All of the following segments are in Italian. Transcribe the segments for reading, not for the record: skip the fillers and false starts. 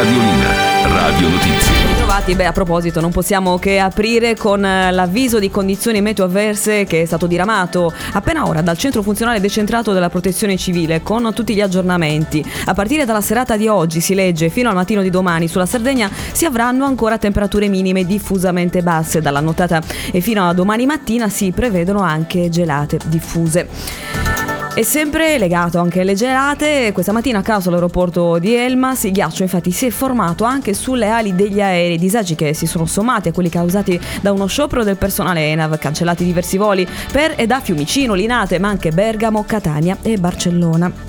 Radiolina, Radio Notizie. Ritrovati, a proposito, non possiamo che aprire con l'avviso di condizioni meteo avverse che è stato diramato appena ora dal centro funzionale decentrato della Protezione Civile con tutti gli aggiornamenti. A partire dalla serata di oggi, si legge, fino al mattino di domani sulla Sardegna si avranno ancora temperature minime diffusamente basse. Dalla nottata e fino a domani mattina si prevedono anche gelate diffuse. E sempre legato anche alle gelate, questa mattina a causa dell'aeroporto di Elmas il ghiaccio infatti si è formato anche sulle ali degli aerei, disagi che si sono sommati a quelli causati da uno sciopero del personale ENAV, cancellati diversi voli per e da Fiumicino, Linate, ma anche Bergamo, Catania e Barcellona.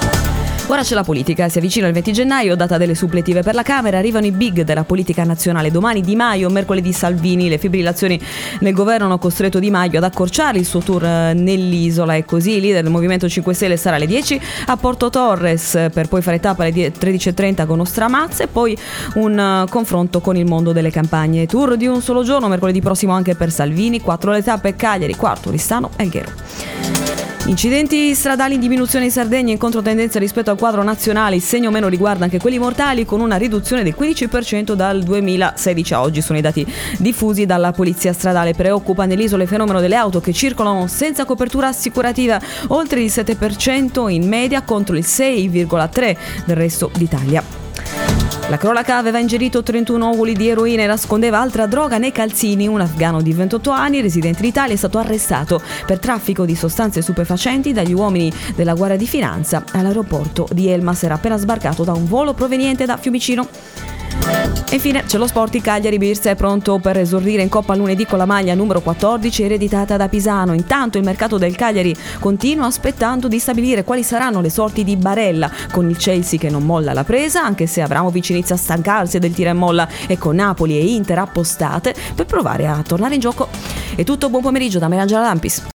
Ora c'è la politica, si avvicina il 20 gennaio, data delle suppletive per la Camera, arrivano i big della politica nazionale. Domani Di Maio, mercoledì Salvini, le fibrillazioni nel governo hanno costretto Di Maio ad accorciare il suo tour nell'isola e così il leader del Movimento 5 Stelle sarà alle 10 a Porto Torres per poi fare tappa alle 13.30 con Ostramazza e poi un confronto con il mondo delle campagne. Tour di un solo giorno, mercoledì prossimo anche per Salvini, 4 le tappe Cagliari, quarto Oristano e Alghero. Incidenti stradali in diminuzione in Sardegna in controtendenza rispetto al quadro nazionale, il segno meno riguarda anche quelli mortali con una riduzione del 15% dal 2016 a oggi, sono i dati diffusi dalla polizia stradale. Preoccupa nell'isola il fenomeno delle auto che circolano senza copertura assicurativa, oltre il 7% in media contro il 6,3% del resto d'Italia. La cronaca: aveva ingerito 31 ovuli di eroina e nascondeva altra droga nei calzini. Un afghano di 28 anni, residente in Italia, è stato arrestato per traffico di sostanze stupefacenti dagli uomini della Guardia di Finanza all'aeroporto di Elmas. Era appena sbarcato da un volo proveniente da Fiumicino. E infine c'è lo sport, il Cagliari Birsa è pronto per esordire in Coppa lunedì con la maglia numero 14 ereditata da Pisano. Intanto il mercato del Cagliari continua aspettando di stabilire quali saranno le sorti di Barella, con il Chelsea che non molla la presa anche se Abramovic inizia a stancarsi del tira e molla e con Napoli e Inter appostate per provare a tornare in gioco. È tutto, buon pomeriggio da Melangela Lampis.